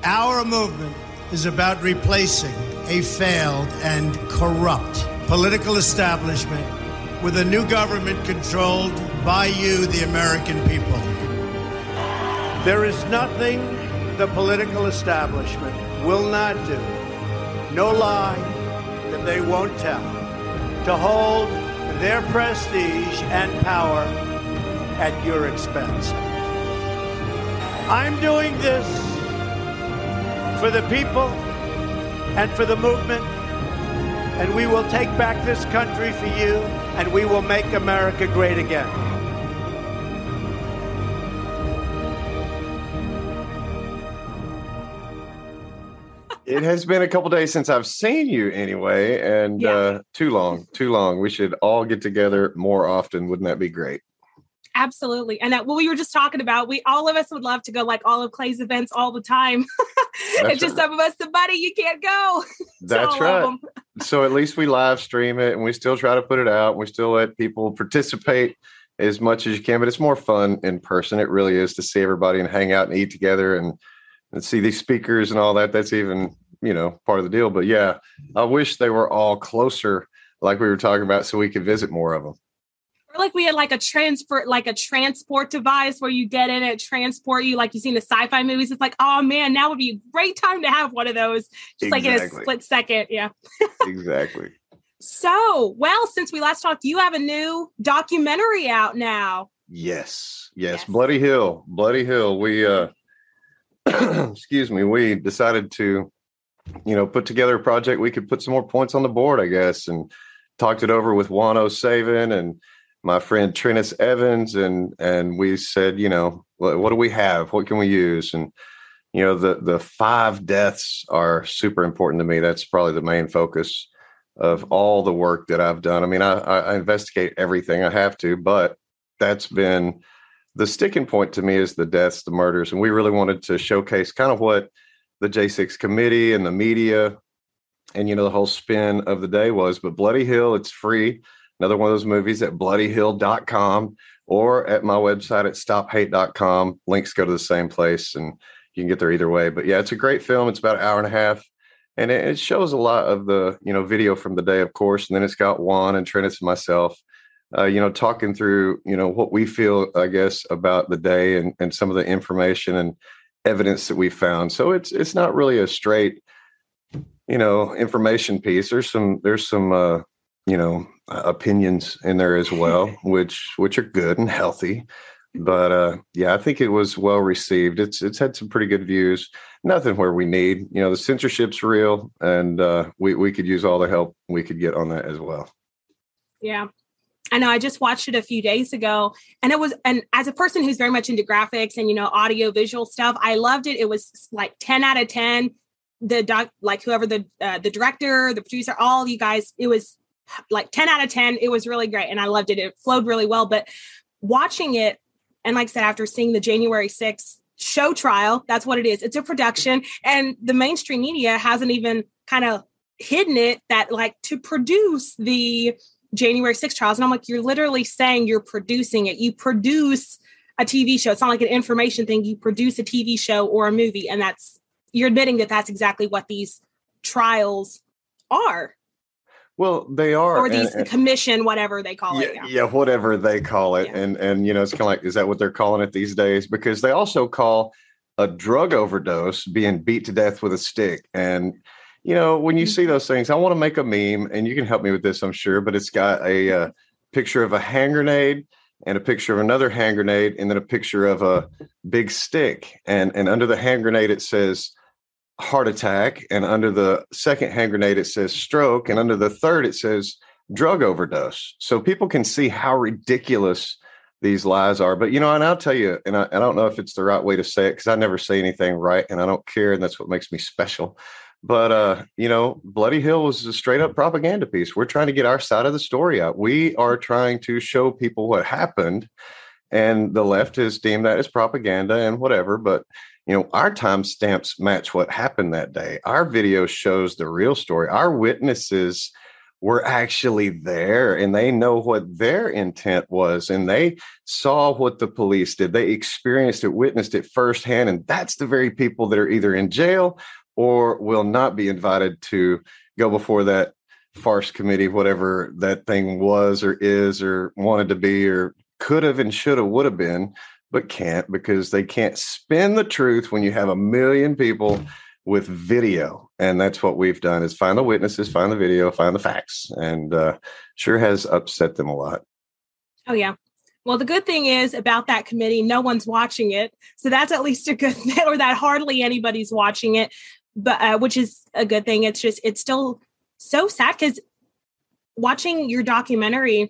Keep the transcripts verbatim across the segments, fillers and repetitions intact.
Our movement is about replacing a failed and corrupt political establishment with a new government controlled by you, the American people. There is nothing the political establishment will not do, no lie that they won't tell, to hold their prestige and power at your expense. I'm doing this for the people and for the movement, and we will take back this country for you, and we will make America great again. It has been a couple days since I've seen you anyway, and yeah. uh, too long, too long. We should all get together more often. Wouldn't that be great? Absolutely. And that, what we were just talking about, we all of us would love to go like all of Clay's events all the time. It's just right. Some of us, the buddy, you can't go. That's right. So at least we live stream it, and we still try to put it out. We still let people participate as much as you can, but it's more fun in person. It really is, to see everybody and hang out and eat together and, and see these speakers and all that. That's even, you know, part of the deal. But yeah, I wish they were all closer, like we were talking about, so we could visit more of them. Or like we had like a transfer, like a transport device where you get in it, transport you, like you see in the sci-fi movies. It's like, oh man, now would be a great time to have one of those. Just exactly. Like in a split second. Yeah. Exactly. So, well, since we last talked, you have a new documentary out now. Yes. Yes. yes. Bloody Hill. Bloody Hill. We, uh, excuse me, we decided to, you know, put together a project. We could put some more points on the board, I guess, and talked it over with Juan O'Savin and my friend Trennis Evans, and and we said, you know, what, what do we have? What can we use? And, you know, the the five deaths are super important to me. That's probably the main focus of all the work that I've done. I mean, I, I investigate everything I have to, but that's been the sticking point to me, is the deaths, the murders. And we really wanted to showcase kind of what the J six committee and the media and, you know, the whole spin of the day was. But Bloody Hill, it's free. Another one of those movies at bloody hill dot com or at my website at stop hate dot com. Links go to the same place, and you can get there either way. But yeah, it's a great film. It's about an hour and a half, and it, it shows a lot of the, you know, video from the day, of course. And then it's got Juan and Trennis and myself, uh, you know, talking through, you know, what we feel, I guess, about the day and, and some of the information and evidence that we found. So it's it's not really a straight, you know, information piece. There's some there's some uh, you know, opinions in there as well, which which are good and healthy. But uh, yeah, I think it was well received. It's it's had some pretty good views. Nothing where we need, you know, the censorship's real, and uh, we we could use all the help we could get on that as well. Yeah. I know, I just watched it a few days ago, and it was, and as a person who's very much into graphics and, you know, audio visual stuff, I loved it. It was like ten out of ten. The doc, like whoever the uh, the director, the producer, all you guys, it was like ten out of ten. It was really great. And I loved it. It flowed really well. But watching it, and like I said, after seeing the January sixth show trial, that's what it is. It's a production. And the mainstream media hasn't even kind of hidden it, that like to produce the January sixth trials. And I'm like, you're literally saying you're producing it. You produce a T V show. It's not like an information thing. You produce a T V show or a movie. And that's, you're admitting that that's exactly what these trials are. Well, they are. Or these and, and, commission, whatever they call yeah, it. Yeah. yeah, whatever they call it. Yeah. And, and, you know, it's kind of like, is that what they're calling it these days? Because they also call a drug overdose being beat to death with a stick. And, you know, when you mm-hmm. see those things, I want to make a meme, and you can help me with this, I'm sure, but it's got a uh, picture of a hand grenade and a picture of another hand grenade, and then a picture of a big stick. And, and under the hand grenade, it says heart attack. And under the second hand grenade, it says stroke. And under the third, it says drug overdose. So people can see how ridiculous these lies are. But, you know, and I'll tell you, and I, I don't know if it's the right way to say it, because I never say anything right, and I don't care. And that's what makes me special. But, uh, you know, Bloody Hill was a straight up propaganda piece. We're trying to get our side of the story out. We are trying to show people what happened. And the left has deemed that as propaganda and whatever. But, you know, our timestamps match what happened that day. Our video shows the real story. Our witnesses were actually there and they know what their intent was and they saw what the police did. They experienced it, witnessed it firsthand. And that's the very people that are either in jail or will not be invited to go before that farce committee, whatever that thing was or is or wanted to be or could have and should have, would have been, but can't because they can't spin the truth when you have a million people with video. And that's what we've done is find the witnesses, find the video, find the facts. And uh, sure has upset them a lot. Oh, yeah. Well, the good thing is about that committee, no one's watching it. So that's at least a good thing, or that hardly anybody's watching it, but uh, which is a good thing. It's just, it's still so sad because watching your documentary,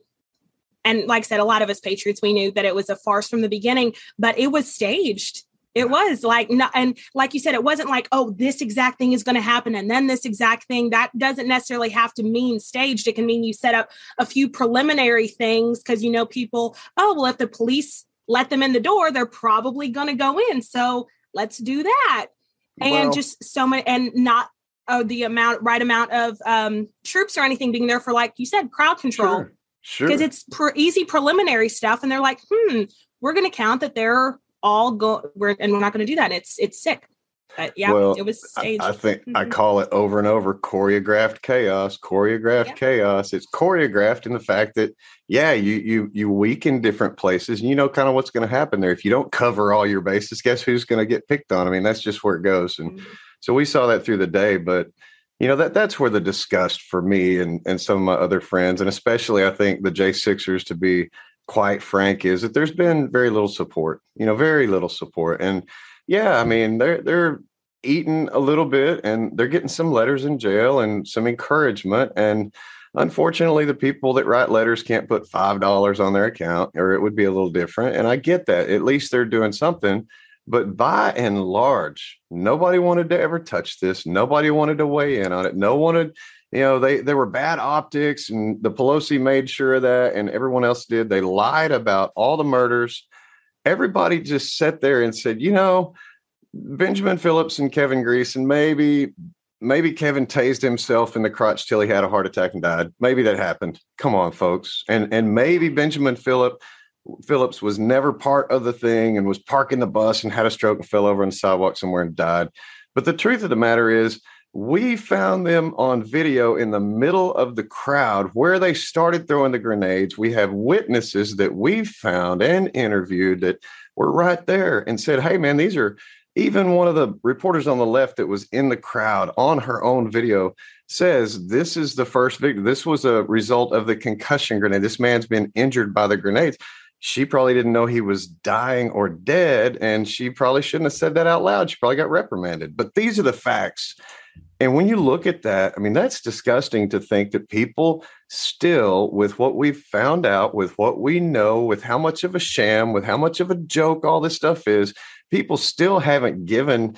and like I said, a lot of us patriots, we knew that it was a farce from the beginning, but it was staged. It was like, no, and like you said, it wasn't like, oh, this exact thing is going to happen. And then this exact thing, that doesn't necessarily have to mean staged. It can mean you set up a few preliminary things because, you know, people, oh, well, if the police let them in the door, they're probably going to go in. So let's do that. And Well- just so many, and not uh, the amount, right amount of um, troops or anything being there for, like you said, crowd control. Sure. Sure. Because it's pre- easy preliminary stuff. And they're like, hmm, we're going to count that they're all go we're and we're not going to do that. And it's it's sick. But yeah, Well, it was staged. I, I think mm-hmm. I call it over and over choreographed chaos, choreographed Yep. chaos. It's choreographed in the fact that, yeah, you you you weaken different places and you know kind of what's going to happen there. If you don't cover all your bases, guess who's going to get picked on? I mean, that's just where it goes. And Mm-hmm. so we saw that through the day, but you know, that that's where the disgust for me and, and some of my other friends, and especially I think the J sixers, to be quite frank, is that there's been very little support, you know, very little support. And yeah, I mean, they're, they're eating a little bit and they're getting some letters in jail and some encouragement. And unfortunately, the people that write letters can't put five dollars on their account, or it would be a little different. And I get that. At least they're doing something. But by and large, nobody wanted to ever touch this. Nobody wanted to weigh in on it. No one wanted, you know, they there were bad optics, and the Pelosi made sure of that, and everyone else did. They lied about all the murders. Everybody just sat there and said, you know, Benjamin Phillips and Kevin Grease, and maybe maybe Kevin tased himself in the crotch till he had a heart attack and died. Maybe that happened. Come on, folks. And and maybe Benjamin Phillip Phillips was never part of the thing and was parking the bus and had a stroke and fell over on the sidewalk somewhere and died. But the truth of the matter is, we found them on video in the middle of the crowd where they started throwing the grenades. We have witnesses that we found and interviewed that were right there and said, hey, man, these are, even one of the reporters on the left that was in the crowd on her own video says, this is the first victim. This was a result of the concussion grenade. This man's been injured by the grenades. She probably didn't know he was dying or dead, and she probably shouldn't have said that out loud. She probably got reprimanded. But these are the facts. And when you look at that, I mean, that's disgusting to think that people still, with what we've found out, with what we know, with how much of a sham, with how much of a joke all this stuff is, people still haven't given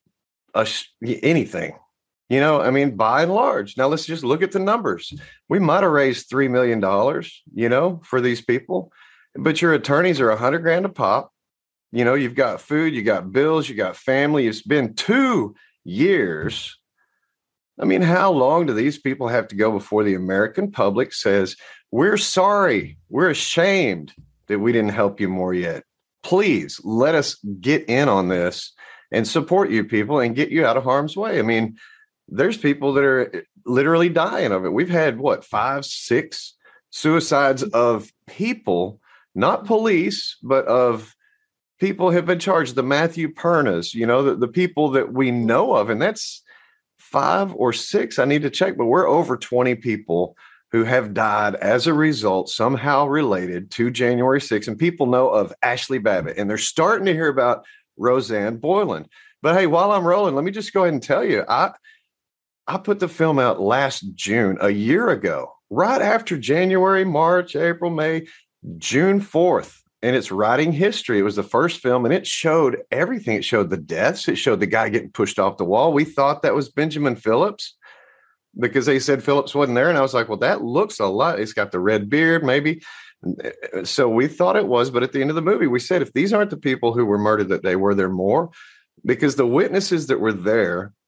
us anything. You know, I mean, by and large. Now, let's just look at the numbers. We might have raised three million dollars, you know, for these people. But your attorneys are a hundred grand a pop. You know, you've got food, you got bills, you got family. It's been two years. I mean, how long do these people have to go before the American public says, we're sorry, we're ashamed that we didn't help you more yet? Please let us get in on this and support you people and get you out of harm's way. I mean, there's people that are literally dying of it. We've had, what, five, six suicides of people, not police, but of people have been charged. The Matthew Pernas, you know, the, the people that we know of, and that's five or six. I need to check, but we're over twenty people who have died as a result, somehow related to January sixth. And people know of Ashley Babbitt, and they're starting to hear about Rosanne Boyland. But hey, while I'm rolling, let me just go ahead and tell you, I I put the film out last June, a year ago, right after January, March, April, May, June fourth. And it's writing history. It was the first film, and it showed everything. It showed the deaths. It showed the guy getting pushed off the wall. We thought that was Benjamin Phillips because they said Phillips wasn't there. And I was like, well, that looks a lot. He's got the red beard, maybe. So we thought it was. But at the end of the movie, we said, if these aren't the people who were murdered that day, were there more? Because the witnesses that were there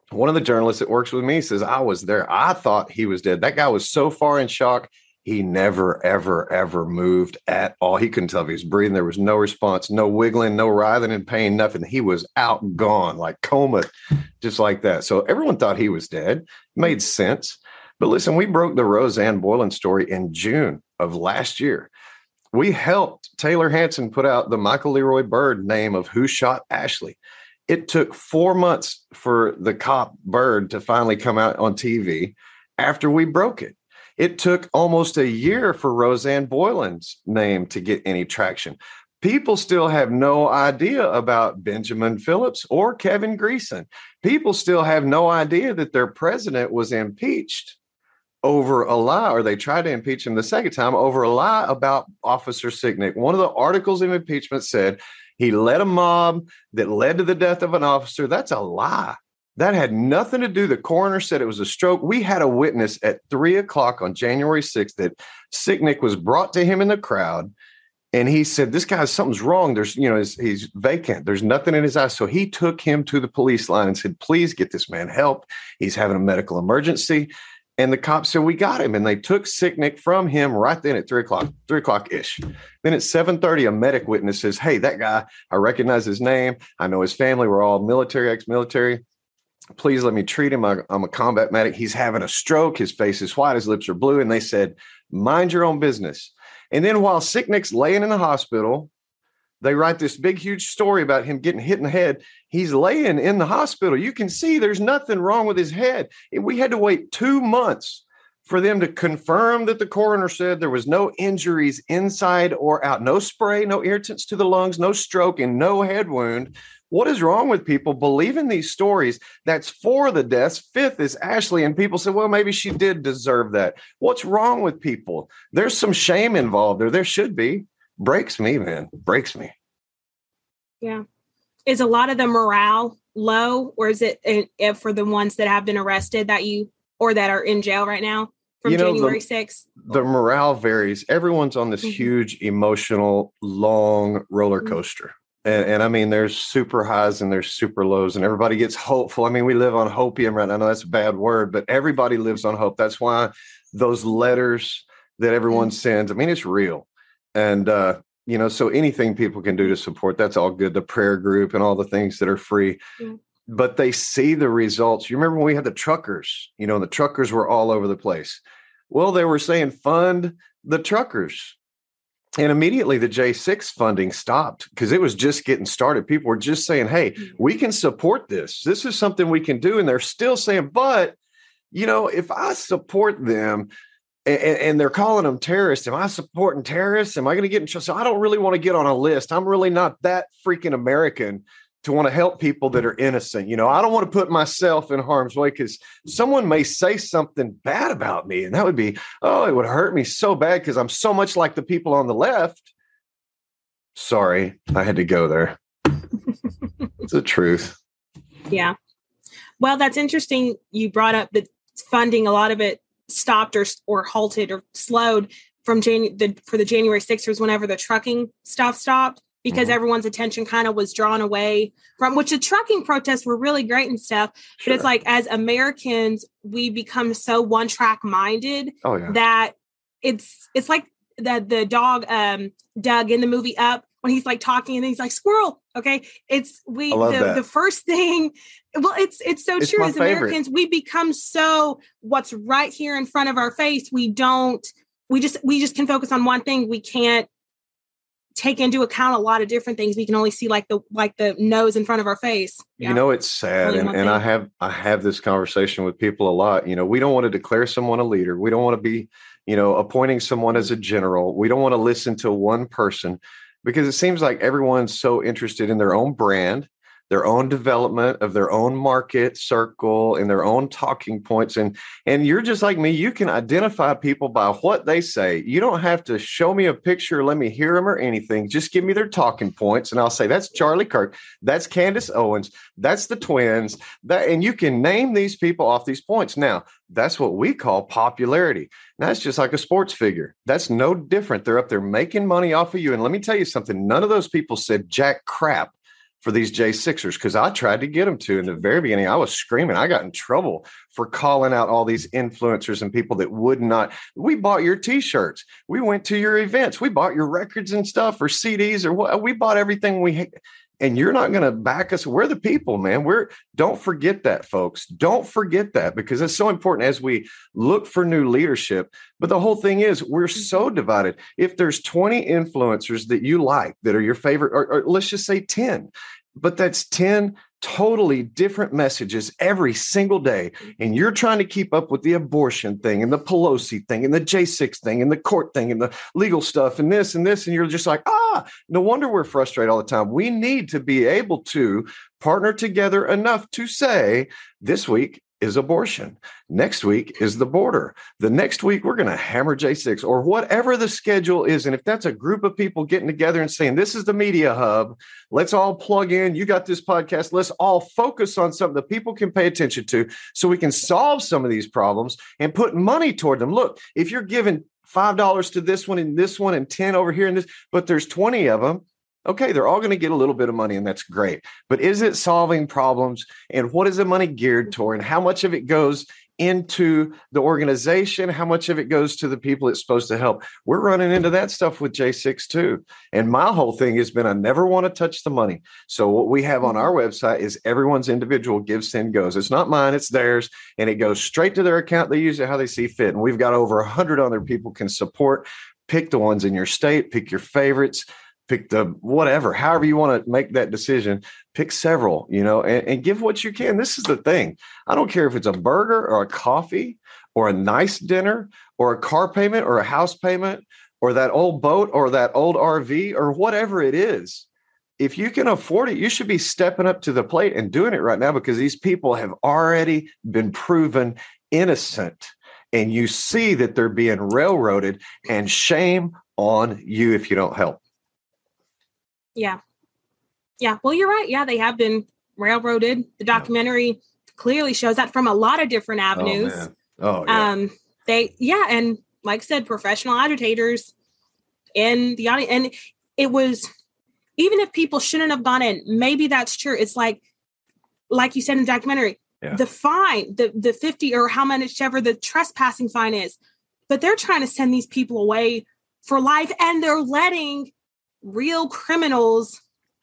One of the journalists that works with me says, I was there. I thought he was dead. That guy was so far in shock. He never, ever, ever moved at all. He couldn't tell if he was breathing. There was no response, no wiggling, no writhing in pain, nothing. He was out, gone, like coma, just like that. So everyone thought he was dead. Made sense. But listen, we broke the Roseanne Boyland story in June of last year. We helped Taylor Hanson put out the Michael Leroy Byrd name of who shot Ashley. It took four months for the cop Byrd to finally come out on T V after we broke it. It took almost a year for Roseanne Boyland's name to get any traction. People still have no idea about Benjamin Phillips or Kevin Greeson. People still have no idea that their president was impeached over a lie, or they tried to impeach him the second time over a lie about Officer Sicknick. One of the articles of impeachment said he led a mob that led to the death of an officer. That's a lie. That had nothing to do. The coroner said it was a stroke. We had a witness at three o'clock on January sixth that Sicknick was brought to him in the crowd. And he said, this guy, something's wrong. There's, you know, he's, he's vacant. There's nothing in his eyes. So he took him to the police line and said, please get this man help. He's having a medical emergency. And the cops said, we got him. And they took Sicknick from him right then at three o'clock, three o'clock ish. Then at seven thirty, a medic witness says, hey, that guy, I recognize his name. I know his family. We're all military, ex-military. Please let me treat him. I, I'm a combat medic. He's having a stroke. His face is white. His lips are blue. And they said, mind your own business. And then while Sicknick's laying in the hospital, they write this big, huge story about him getting hit in the head. He's laying in the hospital. You can see there's nothing wrong with his head. We had to wait two months for them to confirm that the coroner said there was no injuries inside or out, no spray, no irritants to the lungs, no stroke, and no head wound. What is wrong with people believing these stories? That's four of the deaths. Fifth is Ashley. And people say, well, maybe she did deserve that. What's wrong with people? There's some shame involved there. There should be. Breaks me, man. Breaks me. Yeah. Is a lot of the morale low, or is it uh, for the ones that have been arrested that you, or that are in jail right now from you know, January sixth? The morale varies. Everyone's on this mm-hmm. huge, emotional, long roller coaster. Mm-hmm. And, and I mean, there's super highs and there's super lows, and everybody gets hopeful. I mean, we live on hopium right now. I know that's a bad word, but everybody lives on hope. That's why those letters that everyone sends, I mean, it's real. And, uh, you know, so anything people can do to support, that's all good. The prayer group and all the things that are free. Yeah. But they see the results. You remember when we had the truckers, you know, the truckers were all over the place. Well, they were saying fund the truckers. And immediately the J six funding stopped because it was just getting started. People were just saying, hey, we can support this. This is something we can do. And they're still saying, but, you know, if I support them and, and they're calling them terrorists, am I supporting terrorists? Am I going to get in trouble? So I don't really want to get on a list. I'm really not that freaking American to want to help people that are innocent. You know, I don't want to put myself in harm's way because someone may say something bad about me. And that would be, oh, it would hurt me so bad because I'm so much like the people on the left. Sorry, I had to go there. It's the truth. Yeah. Well, that's interesting. You brought up the funding. A lot of it stopped or or halted or slowed from Jan- the, for the January sixth was whenever the trucking stuff stopped. Because mm-hmm. everyone's attention kind of was drawn away from, which the trucking protests were really great and stuff. Sure. But it's like, as Americans, we become so one track minded oh, yeah. that it's, it's like the, the dog, um, Doug in the movie Up, when he's like talking and he's like squirrel. Okay. It's we, the, the first thing, well, it's, it's so it's true as Americans, favorite. We become so what's right here in front of our face. We don't, we just, we just can focus on one thing. We can't take into account a lot of different things. We can only see like the like the nose in front of our face. Yeah. You know, it's sad. And, and I have I have this conversation with people a lot. You know, we don't want to declare someone a leader. We don't want to be, you know, appointing someone as a general. We don't want to listen to one person because it seems like everyone's so interested in their own brand, their own development of their own market circle and their own talking points. And, and you're just like me. You can identify people by what they say. You don't have to show me a picture, let me hear them or anything. Just give me their talking points. And I'll say, that's Charlie Kirk. That's Candace Owens. That's the twins. That, and you can name these people off these points. Now, that's what we call popularity. That's just like a sports figure. That's no different. They're up there making money off of you. And let me tell you something. None of those people said jack crap for these J sixers, because I tried to get them to in the very beginning. I was screaming. I got in trouble for calling out all these influencers and people that would not. We bought your T-shirts. We went to your events. We bought your records and stuff, or C Ds, or what. We bought everything we. And you're not going to back us. We're the people, man. We're don't forget that, folks. Don't forget that, because it's so important as we look for new leadership. But the whole thing is, we're so divided. If there's twenty influencers that you like that are your favorite, or, or let's just say ten, but that's ten totally different messages every single day. And you're trying to keep up with the abortion thing and the Pelosi thing and the J six thing and the court thing and the legal stuff and this and this. And you're just like, ah, no wonder we're frustrated all the time. We need to be able to partner together enough to say, this week is abortion. Next week is the border. The next week, we're going to hammer J six, or whatever the schedule is. And if that's a group of people getting together and saying, this is the media hub, let's all plug in. You got this podcast. Let's all focus on something that people can pay attention to so we can solve some of these problems and put money toward them. Look, if you're giving five dollars to this one and this one and ten over here and this, but there's twenty of them, okay, they're all going to get a little bit of money, and that's great. But is it solving problems? And what is the money geared toward? And how much of it goes into the organization? How much of it goes to the people it's supposed to help? We're running into that stuff with J six too. And my whole thing has been, I never want to touch the money. So what we have on our website is everyone's individual give, send, goes. It's not mine, it's theirs. And it goes straight to their account. They use it how they see fit. And we've got over a hundred other people can support. Pick the ones in your state, pick your favorites. Pick the whatever, however you want to make that decision, pick several, you know, and, and give what you can. This is the thing. I don't care if it's a burger or a coffee or a nice dinner or a car payment or a house payment or that old boat or that old R V or whatever it is. If you can afford it, you should be stepping up to the plate and doing it right now, because these people have already been proven innocent. And you see that they're being railroaded, and shame on you if you don't help. Yeah. Yeah. Well, you're right. Yeah, they have been railroaded. The documentary yeah. clearly shows that from a lot of different avenues. Oh, man. Oh, yeah. Um, they, yeah. And like I said, professional agitators in the audience. And it was, even if people shouldn't have gone in, maybe that's true. It's like, like you said in the documentary, yeah. the fine, the, the fifty or how much ever the trespassing fine is, but they're trying to send these people away for life, and they're letting real criminals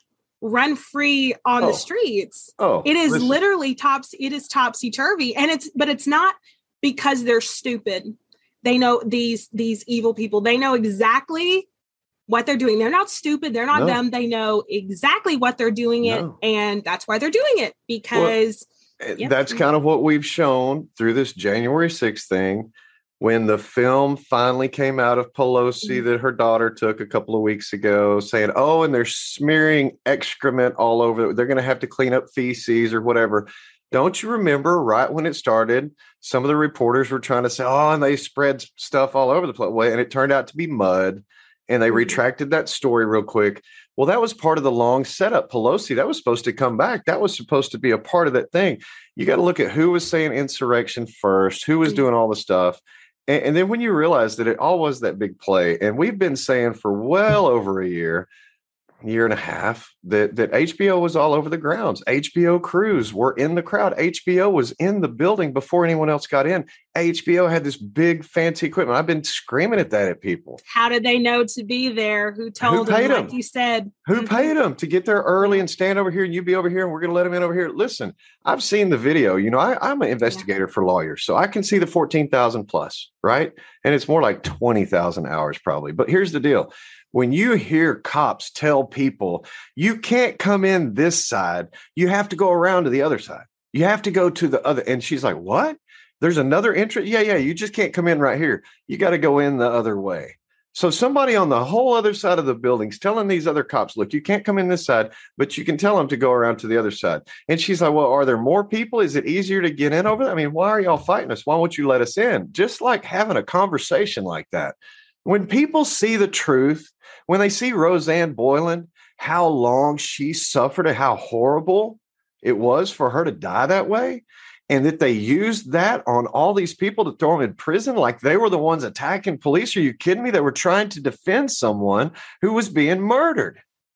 run free on oh. the streets. Oh, it is listen. literally tops. It is topsy turvy, and it's but it's not because they're stupid. They know these these evil people. They know exactly what they're doing. They're not stupid. They're not no. dumb. They know exactly what they're doing it, no. and that's why they're doing it. Because well, yeah. that's kind of what we've shown through this January sixth thing. When the film finally came out of Pelosi mm-hmm. that her daughter took a couple of weeks ago, saying, oh, and they're smearing excrement all over. They're going to have to clean up feces or whatever. Don't you remember right when it started, some of the reporters were trying to say, oh, and they spread stuff all over the place. And it turned out to be mud. And they mm-hmm. retracted that story real quick. Well, that was part of the long setup. Pelosi, that was supposed to come back. That was supposed to be a part of that thing. You got to look at who was saying insurrection first, who was mm-hmm. doing all the stuff. And, and then when you realize that it all was that big play, and we've been saying for well over a year, year and a half, that, that H B O was all over the grounds. H B O crews were in the crowd. H B O was in the building before anyone else got in. H B O had this big fancy equipment. I've been screaming at that at people. How did they know to be there? Who told Who paid them, them? like you said? Who paid them to get there early and stand over here and you be over here and we're going to let them in over here? Listen, I've seen the video. You know, I, I'm an investigator yeah. for lawyers, so I can see the fourteen thousand plus, right? And it's more like twenty thousand hours probably. But here's the deal. When you hear cops tell people, you can't come in this side, you have to go around to the other side. You have to go to the other. And she's like, what? There's another entrance? Yeah, yeah. You just can't come in right here. You got to go in the other way. So somebody on the whole other side of the building's telling these other cops, look, you can't come in this side, but you can tell them to go around to the other side. And she's like, well, are there more people? Is it easier to get in over there? I mean, why are y'all fighting us? Why won't you let us in? Just like having a conversation like that. When people see the truth, when they see Rosanne Boyland, how long she suffered and how horrible it was for her to die that way, and that they used that on all these people to throw them in prison like they were the ones attacking police. Are you kidding me? They were trying to defend someone who was being murdered.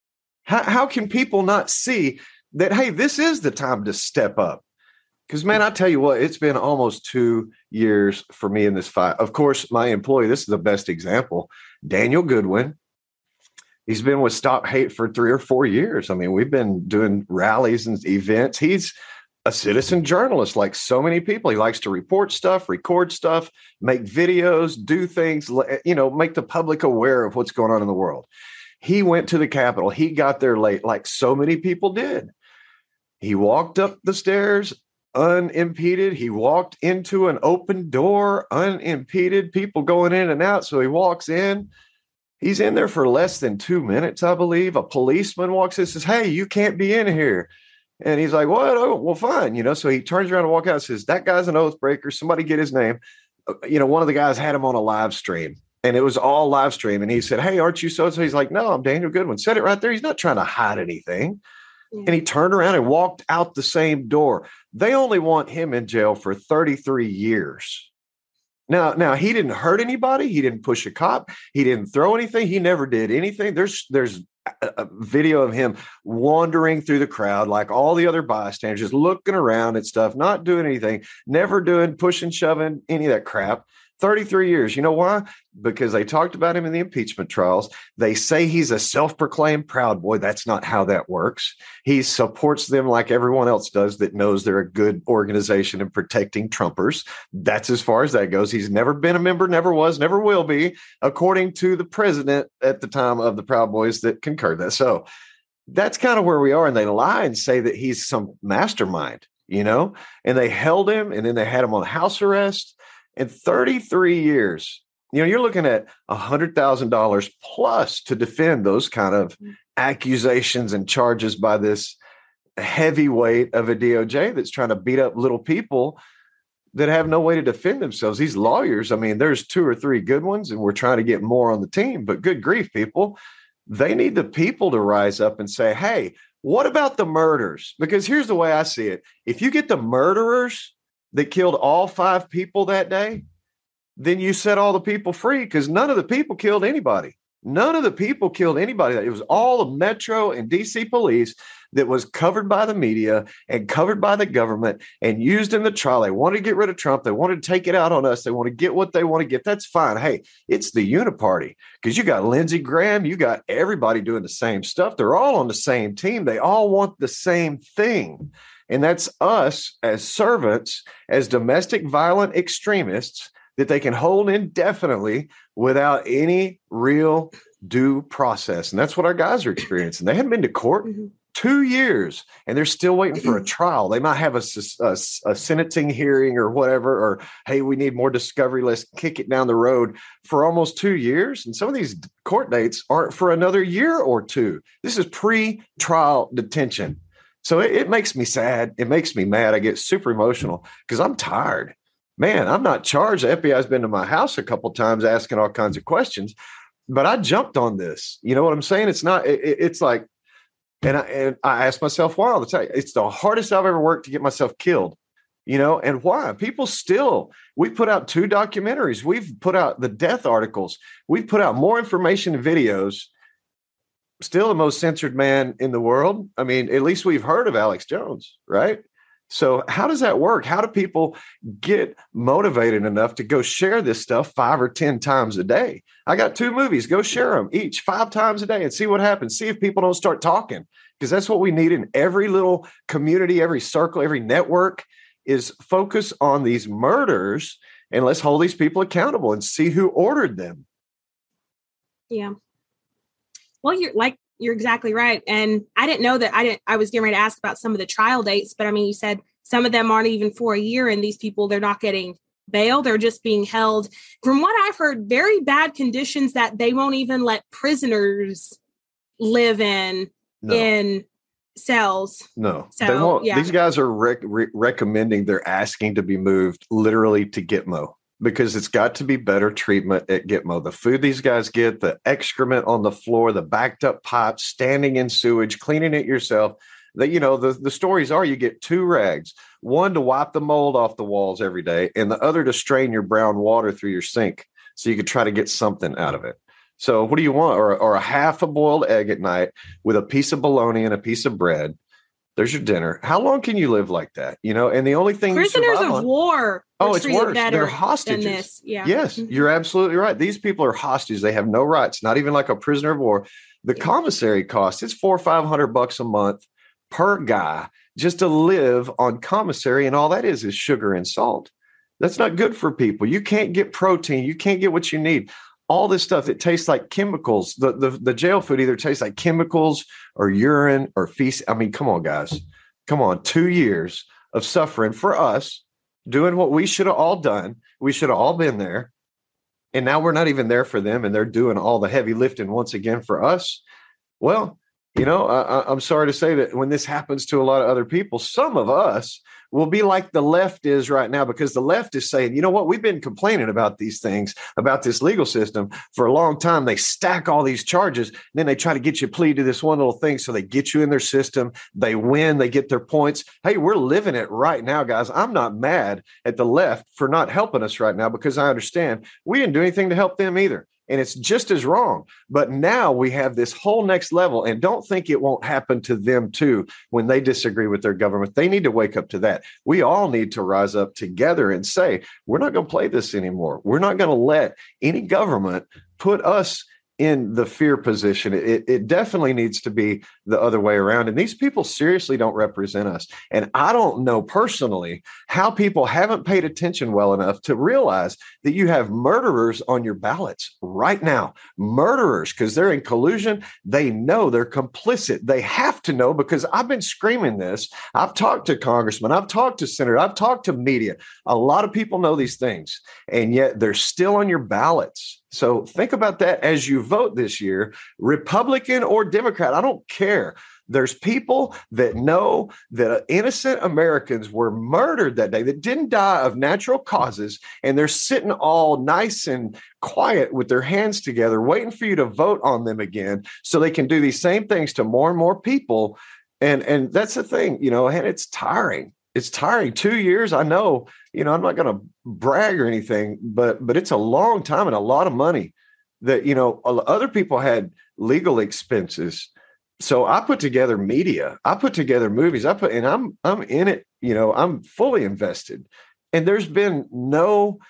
How, how can people not see that, hey, this is the time to step up? Because, man, I tell you what, it's been almost two years for me in this fight. Of course, my employee, this is the best example, Daniel Goodwin. He's been with Stop Hate for three or four years. I mean, we've been doing rallies and events. He's a citizen journalist like so many people. He likes to report stuff, record stuff, make videos, do things, you know, make the public aware of what's going on in the world. He went to the Capitol. He got there late like so many people did. He walked up the stairs unimpeded. He walked into an open door unimpeded, people going in and out. So he walks in. He's in there for less than two minutes, I believe. A policeman walks in and says, hey, you can't be in here. And he's like, what? Oh, well, fine. You know, so he turns around and walks out and says, that guy's an oath breaker. Somebody get his name. You know, one of the guys had him on a live stream. And it was all live stream. And he said, hey, aren't you so-and-so? He's like, no, I'm Daniel Goodwin. Said it right there. He's not trying to hide anything. Yeah. And he turned around and walked out the same door. They only want him in jail for thirty-three years. Now, now he didn't hurt anybody. He didn't push a cop. He didn't throw anything. He never did anything. There's there's a, a video of him wandering through the crowd like all the other bystanders, just looking around at stuff, not doing anything, never doing pushing, shoving, any of that crap. thirty-three years. You know why? Because they talked about him in the impeachment trials. They say he's a self-proclaimed Proud Boy. That's not how that works. He supports them like everyone else does that knows they're a good organization in protecting Trumpers. That's as far as that goes. He's never been a member, never was, never will be, according to the president at the time of the Proud Boys that concurred that. So that's kind of where we are. And they lie and say that he's some mastermind, you know, and they held him and then they had him on house arrest. In thirty-three years, you know, you're looking at one hundred thousand dollars plus to defend those kind of accusations and charges by this heavyweight of a D O J that's trying to beat up little people that have no way to defend themselves. These lawyers, I mean, there's two or three good ones, and we're trying to get more on the team. But good grief, people, they need the people to rise up and say, hey, what about the murders? Because here's the way I see it. If you get the murderers that killed all five people that day, then you set all the people free, because none of the people killed anybody. None of the people killed anybody. It was all the Metro and D C police that was covered by the media and covered by the government and used in the trial. They wanted to get rid of Trump. They wanted to take it out on us. They want to get what they want to get. That's fine. Hey, it's the uniparty, because you got Lindsey Graham. You got everybody doing the same stuff. They're all on the same team. They all want the same thing. And that's us as servants, as domestic violent extremists that they can hold indefinitely without any real due process. And that's what our guys are experiencing. They haven't been to court mm-hmm. two years, and they're still waiting for a trial. They might have a, a, a sentencing hearing or whatever, or, hey, we need more discovery. Let's kick it down the road for almost two years. And some of these court dates aren't for another year or two. This is pre-trial detention. So it, it makes me sad. It makes me mad. I get super emotional because I'm tired. Man, I'm not charged. The F B I has been to my house a couple of times asking all kinds of questions, but I jumped on this. You know what I'm saying? It's not, it, it's like, and I, and I asked myself why all the time. It's the hardest I've ever worked to get myself killed, you know, and why? People still, we put out two documentaries. We've put out the death articles. We've put out more information and videos. Still the most censored man in the world. I mean, at least we've heard of Alex Jones, right? So how does that work? How do people get motivated enough to go share this stuff five or ten times a day? I got two movies. Go share them each five times a day and see what happens. See if people don't start talking, because that's what we need in every little community, every circle, every network, is focus on these murders, and let's hold these people accountable and see who ordered them. Yeah. Well, you're like, you're exactly right. And I didn't know that I didn't, I was getting ready to ask about some of the trial dates, but I mean, you said some of them aren't even for a year, and these people, they're not getting bail. They're just being held, from what I've heard, very bad conditions that they won't even let prisoners live in, no. in cells. No, so, they won't. Yeah. These guys are rec- re- recommending, they're asking to be moved literally to Gitmo, because it's got to be better treatment at Gitmo. The food these guys get, the excrement on the floor, the backed up pipes, standing in sewage, cleaning it yourself. That, you know, the, the stories are you get two rags, one to wipe the mold off the walls every day, and the other to strain your brown water through your sink so you could try to get something out of it. So what do you want? Or, or a half a boiled egg at night with a piece of bologna and a piece of bread. There's your dinner. How long can you live like that? You know, and the only thing prisoners of on, war. Oh, it's worse. They're hostages. Than this. Yeah. Yes, mm-hmm. You're absolutely right. These people are hostages. They have no rights, not even like a prisoner of war. The yeah. commissary cost, it's four or five hundred bucks a month per guy just to live on commissary. And all that is is sugar and salt. That's not good for people. You can't get protein. You can't get what you need. All this stuff, it tastes like chemicals. The, the the jail food either tastes like chemicals or urine or feces. I mean, come on, guys. Come on. Two years of suffering for us, doing what we should have all done. We should have all been there. And now we're not even there for them. And they're doing all the heavy lifting once again for us. Well, you know, I, I'm sorry to say that when this happens to a lot of other people, some of us will be like the left is right now, because the left is saying, you know what, we've been complaining about these things, about this legal system for a long time. They stack all these charges, and then they try to get you plead to this one little thing. So they get you in their system. They win. They get their points. Hey, we're living it right now, guys. I'm not mad at the left for not helping us right now, because I understand we didn't do anything to help them either. And it's just as wrong. But now we have this whole next level, and don't think it won't happen to them too when they disagree with their government. They need to wake up to that. We all need to rise up together and say, we're not going to play this anymore. We're not going to let any government put us in the fear position. It, it definitely needs to be the other way around. And these people seriously don't represent us. And I don't know personally how people haven't paid attention well enough to realize that you have murderers on your ballots right now. Murderers, because they're in collusion. They know, they're complicit. They have to know, because I've been screaming this. I've talked to congressmen. I've talked to senators. I've talked to media. A lot of people know these things, and yet they're still on your ballots. So think about that as you vote this year, Republican or Democrat. I don't care. There's people that know that innocent Americans were murdered that day, that didn't die of natural causes, and they're sitting all nice and quiet with their hands together, waiting for you to vote on them again so they can do these same things to more and more people. And, and that's the thing, you know, and it's tiring. It's tiring. Two years, I know, you know, I'm not going to brag or anything, but but it's a long time and a lot of money that, you know, other people had legal expenses. So I put together media, I put together movies, I put, and I'm I'm in it, you know, I'm fully invested. And there's been no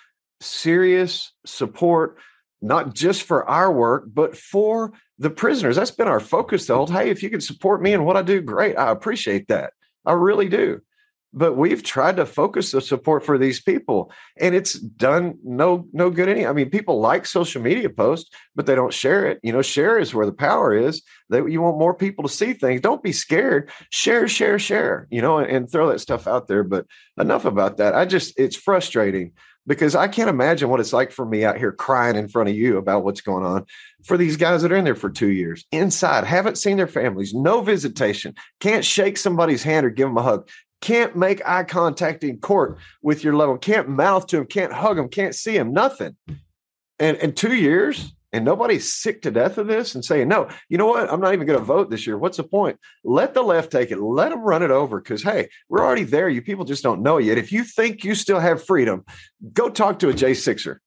serious support, not just for our work, but for the prisoners. That's been our focus the whole time. Hey, if you can support me and what I do, great. I appreciate that. I really do. But we've tried to focus the support for these people, and it's done no no good. Any, I mean, people like social media posts, but they don't share it. You know, share is where the power is. That you want more people to see things. Don't be scared. Share, share, share. You know, and, and throw that stuff out there. But enough about that. I just, it's frustrating, because I can't imagine what it's like for me out here crying in front of you about what's going on for these guys that are in there for two years inside, haven't seen their families, no visitation, can't shake somebody's hand or give them a hug. Can't make eye contact in court with your loved one, can't mouth to him, can't hug him, can't see him, nothing. And in two years, and nobody's sick to death of this and saying, no, you know what? I'm not even going to vote this year. What's the point? Let the left take it. Let them run it over, because, hey, we're already there. You people just don't know it yet. If you think you still have freedom, go talk to a J sixer.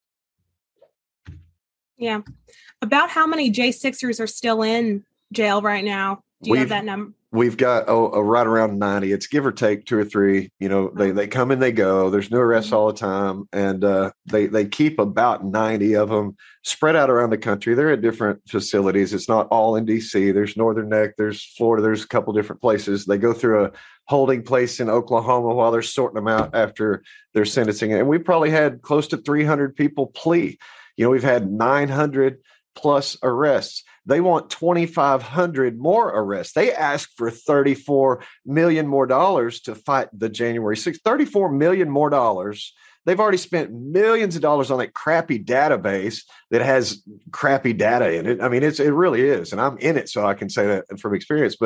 Yeah. About how many J sixers are still in jail right now? Do you We've, have that number? We've got oh, oh, right around ninety. It's give or take two or three. You know, they they come and they go. There's new arrests all the time, and uh, they they keep about ninety of them spread out around the country. They're at different facilities. It's not all in D C. There's Northern Neck. There's Florida. There's a couple different places. They go through a holding place in Oklahoma while they're sorting them out after their sentencing. And we probably had close to three hundred people plea. You know, we've had nine hundred plus arrests. They want twenty-five hundred more arrests. They asked for thirty-four million more dollars to fight the January sixth. thirty-four million more dollars. They've already spent millions of dollars on that crappy database that has crappy data in it. I mean, it's it really is, and I'm in it, so I can say that from experience. But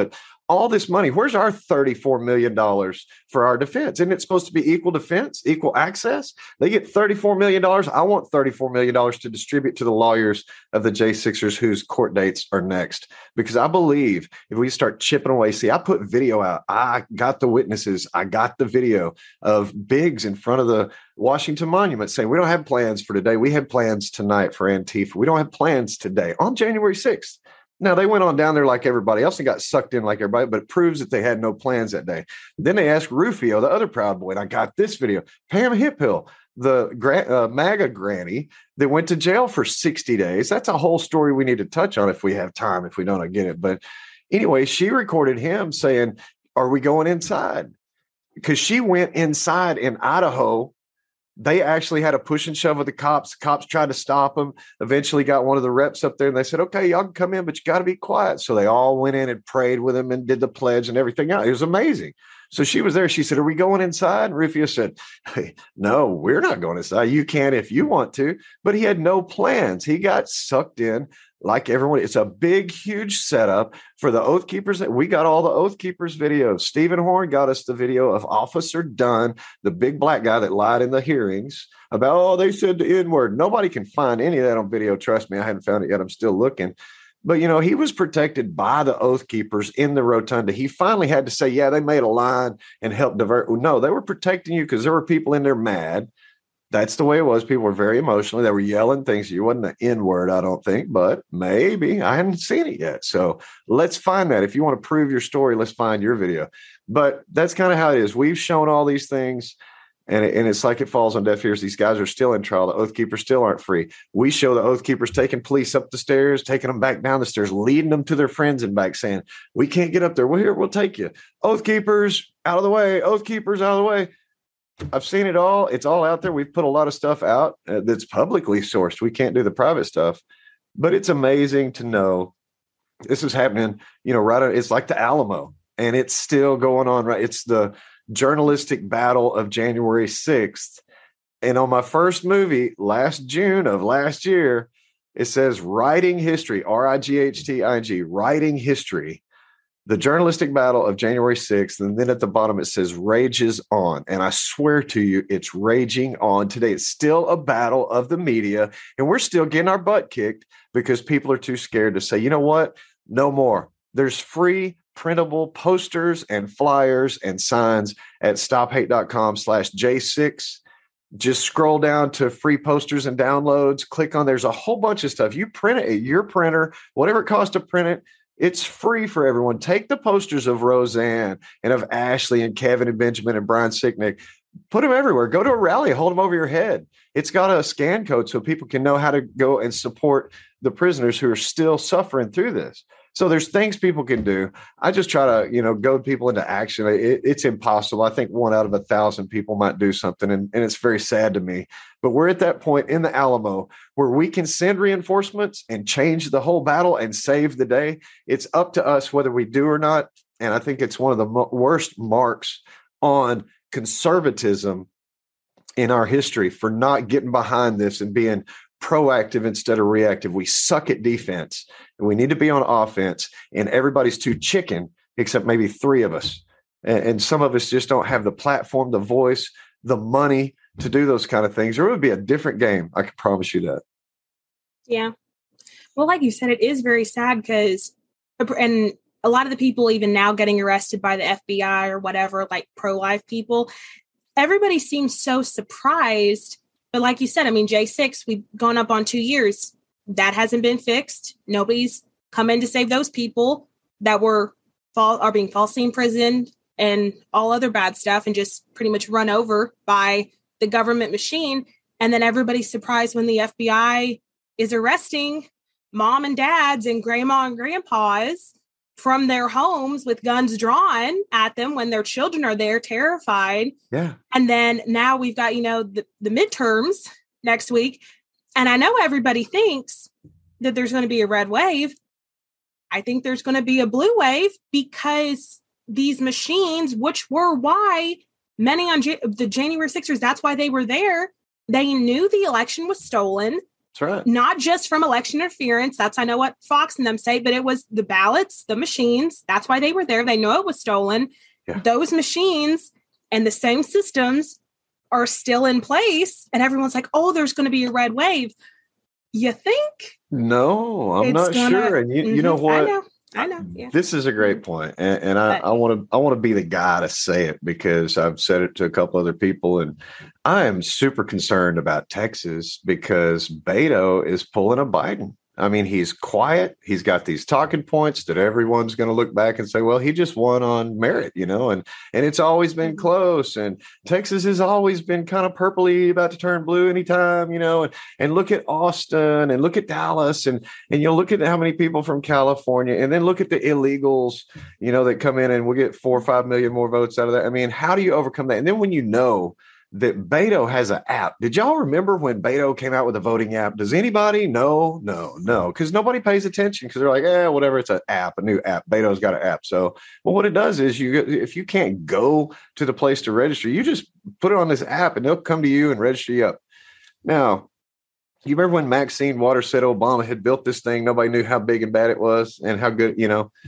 all this money. Where's our thirty-four million dollars for our defense? Isn't it supposed to be equal defense, equal access? They get thirty-four million dollars. I want thirty-four million dollars to distribute to the lawyers of the J sixers whose court dates are next. Because I believe if we start chipping away, see, I put video out. I got the witnesses. I got the video of Biggs in front of the Washington Monument saying, we don't have plans for today. We have plans tonight for Antifa. We don't have plans today on January sixth. Now, they went on down there like everybody else and got sucked in like everybody, but it proves that they had no plans that day. Then they asked Rufio, the other Proud Boy, and I got this video. Pam Hiphill, the uh, MAGA granny that went to jail for sixty days. That's a whole story we need to touch on if we have time, if we don't get it. But anyway, she recorded him saying, are we going inside? Because she went inside in Idaho. They actually had a push and shove with the cops. Cops tried to stop them. Eventually got one of the reps up there and they said, okay, y'all can come in, but you got to be quiet. So they all went in and prayed with him and did the pledge and everything else. It was amazing. So she was there. She said, are we going inside? And Rufio said, hey, no, we're not going inside. You can if you want to. But he had no plans. He got sucked in like everyone. It's a big, huge setup for the Oath Keepers. We got all the Oath Keepers videos. Stephen Horn got us the video of Officer Dunn, the big black guy that lied in the hearings about, oh, they said the N-word. Nobody can find any of that on video. Trust me, I haven't found it yet. I'm still looking. But, you know, he was protected by the Oath Keepers in the rotunda. He finally had to say, yeah, they made a line and helped divert. No, they were protecting you because there were people in there mad. That's the way it was. People were very emotional. They were yelling things. You wasn't the N-word, I don't think, but maybe. I hadn't seen it yet. So let's find that. If you want to prove your story, let's find your video. But that's kind of how it is. We've shown all these things. And, it, and it's like it falls on deaf ears. These guys are still in trial. The Oath Keepers still aren't free. We show the Oath Keepers taking police up the stairs, taking them back down the stairs, leading them to their friends and back, saying, we can't get up there. Well, here, we'll take you. Oath Keepers, out of the way. Oath Keepers, out of the way. I've seen it all. It's all out there. We've put a lot of stuff out uh, that's publicly sourced. We can't do the private stuff. But it's amazing to know this is happening, you know, right. It's like the Alamo, and it's still going on, right? It's the journalistic battle of January sixth. And on my first movie last June of last year, it says writing history, R I G H T I N G, writing history, the journalistic battle of January sixth. And then at the bottom, it says rages on. And I swear to you, it's raging on today. It's still a battle of the media. And we're still getting our butt kicked because people are too scared to say, you know what? No more. There's free printable posters and flyers and signs at stophate.com slash J6. Just scroll down to free posters and downloads. Click on, there's a whole bunch of stuff. You print it at your printer, whatever it costs to print it. It's free for everyone. Take the posters of Roseanne and of Ashley and Kevin and Benjamin and Brian Sicknick. Put them everywhere. Go to a rally, hold them over your head. It's got a scan code so people can know how to go and support the prisoners who are still suffering through this. So there's things people can do. I just try to, you know, goad people into action. It, it's impossible. I think one out of a thousand people might do something, and, and it's very sad to me. But we're at that point in the Alamo where we can send reinforcements and change the whole battle and save the day. It's up to us whether we do or not. And I think it's one of the mo- worst marks on conservatism in our history for not getting behind this and being proactive instead of reactive. We suck at defense and we need to be on offense, and everybody's too chicken except maybe three of us. And, and some of us just don't have the platform, the voice, the money to do those kind of things. Or it would be a different game. I can promise you that. Yeah. Well, like you said, it is very sad because, and a lot of the people even now getting arrested by the F B I or whatever, like pro-life people, everybody seems so surprised. But like you said, I mean, J six, we've gone up on two years. That hasn't been fixed. Nobody's come in to save those people that were fall, are being falsely imprisoned and all other bad stuff and just pretty much run over by the government machine. And then everybody's surprised when the F B I is arresting mom and dads and grandma and grandpas from their homes with guns drawn at them when their children are there terrified. Yeah. And then now we've got, you know, the, the midterms next week. And I know everybody thinks that there's going to be a red wave. I think there's going to be a blue wave because these machines, which were why many on J- the January sixers, that's why they were there. They knew the election was stolen. That's right. Not just from election interference. That's, I know what Fox and them say, but it was the ballots, the machines. That's why they were there. They know it was stolen. Yeah. Those machines and the same systems are still in place. And everyone's like, oh, there's going to be a red wave. You think? No, I'm not gonna, sure. And you, mm-hmm, you know what? I know. I know. Yeah. This is a great point. And, and I, I want to I want to be the guy to say it, because I've said it to a couple other people. And I am super concerned about Texas because Beto is pulling a Biden. I mean, he's quiet. He's got these talking points that everyone's going to look back and say, well, he just won on merit, you know, and, and it's always been close. And Texas has always been kind of purpley, about to turn blue anytime, you know, and, and look at Austin and look at Dallas and, and you'll look at how many people from California, and then look at the illegals, you know, that come in and we'll get four or five million more votes out of that. I mean, how do you overcome that? And then when you know that Beto has an app. Did y'all remember when Beto came out with a voting app? Does anybody? No, no, no. Because nobody pays attention, because they're like, eh, whatever. It's an app, a new app. Beto's got an app. So, well, what it does is you, if you can't go to the place to register, you just put it on this app and they'll come to you and register you up. Now, you remember when Maxine Waters said Obama had built this thing? Nobody knew how big and bad it was and how good, you know.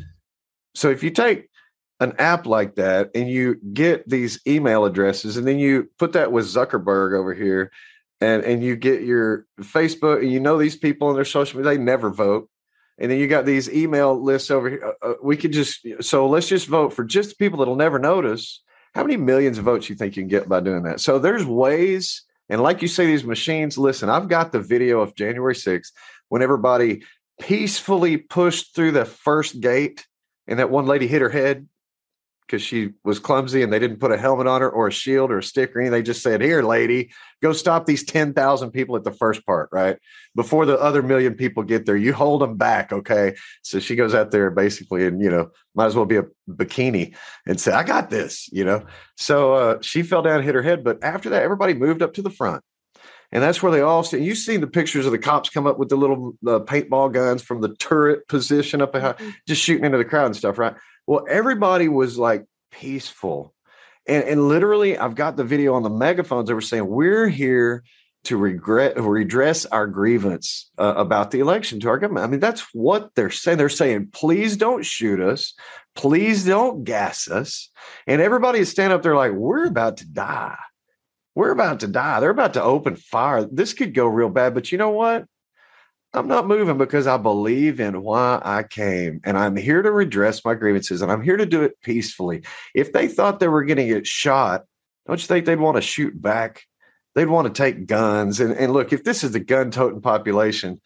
So if you take an app like that and you get these email addresses and then you put that with Zuckerberg over here and, and you get your Facebook and you know these people on their social media, they never vote. And then you got these email lists over here. Uh, we could just, so let's just vote for just people that'll never notice. How many millions of votes you think you can get by doing that? So there's ways. And like you say, these machines, listen, I've got the video of January sixth when everybody peacefully pushed through the first gate and that one lady hit her head because she was clumsy and they didn't put a helmet on her or a shield or a stick or anything. They just said, here, lady, go stop these ten thousand people at the first part, right? Before the other million people get there, you hold them back, okay? So she goes out there basically and, you know, might as well be a bikini and say, I got this, you know? So uh, she fell down and hit her head. But after that, everybody moved up to the front. And that's where they all see. You've seen the pictures of the cops come up with the little uh, paintball guns from the turret position up ahead, just shooting into the crowd and stuff, right? Well, everybody was like peaceful. And, and literally, I've got the video on the megaphones. They were saying, we're here to regret, redress our grievance uh, about the election to our government. I mean, that's what they're saying. They're saying, please don't shoot us. Please don't gas us. And everybody is standing up there like, we're about to die. We're about to die. They're about to open fire. This could go real bad. But you know what? I'm not moving because I believe in why I came, and I'm here to redress my grievances, and I'm here to do it peacefully. If they thought they were going to get shot, don't you think they'd want to shoot back? They'd want to take guns. And, and look, if this is the gun-toting population,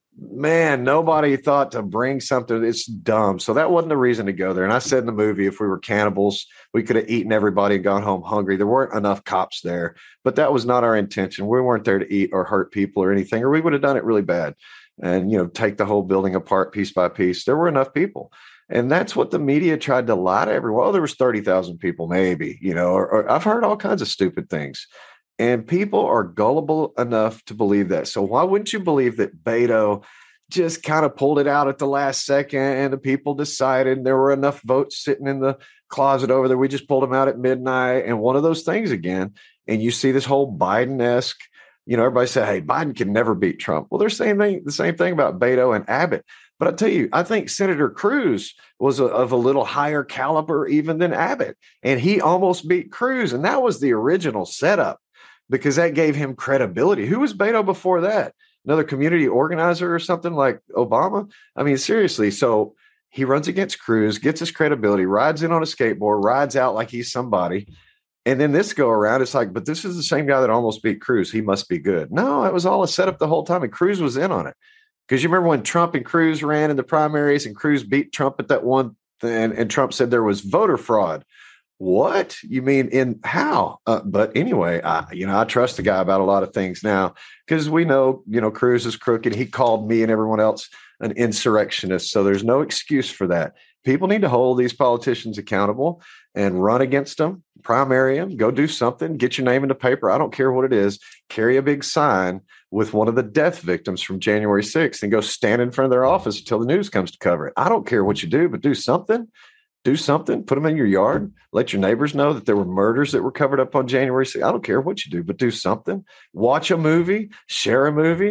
man, nobody thought to bring something. It's dumb. So that wasn't the reason to go there. And I said in the movie, if we were cannibals, we could have eaten everybody and gone home hungry. There weren't enough cops there, but that was not our intention. We weren't there to eat or hurt people or anything, or we would have done it really bad and, you know, take the whole building apart piece by piece. There were enough people. And that's what the media tried to lie to everyone. Well, there was thirty thousand people, maybe, you know, or, or I've heard all kinds of stupid things. And people are gullible enough to believe that. So why wouldn't you believe that Beto just kind of pulled it out at the last second and the people decided there were enough votes sitting in the closet over there? We just pulled them out at midnight and one of those things again. And you see this whole Biden-esque, you know, everybody say, hey, Biden can never beat Trump. Well, they're saying they, the same thing about Beto and Abbott. But I tell you, I think Senator Cruz was a, of a little higher caliber even than Abbott. And he almost beat Cruz. And that was the original setup, because that gave him credibility. Who was Beto before that? Another community organizer or something like Obama? I mean, seriously. So he runs against Cruz, gets his credibility, rides in on a skateboard, rides out like he's somebody. And then this go around, it's like, but this is the same guy that almost beat Cruz. He must be good. No, it was all a setup the whole time. And Cruz was in on it. Because you remember when Trump and Cruz ran in the primaries and Cruz beat Trump at that one thing, and Trump said there was voter fraud. What? You mean in how? Uh, but anyway, I, you know, I trust the guy about a lot of things now because we know, you know, Cruz is crooked. He called me and everyone else an insurrectionist. So there's no excuse for that. People need to hold these politicians accountable and run against them, primary them, go do something, get your name in the paper. I don't care what it is. Carry a big sign with one of the death victims from January sixth and go stand in front of their office until the news comes to cover it. I don't care what you do, but do something. Do something, put them in your yard, let your neighbors know that there were murders that were covered up on January sixth. I don't care what you do, but do something. Watch a movie, share a movie,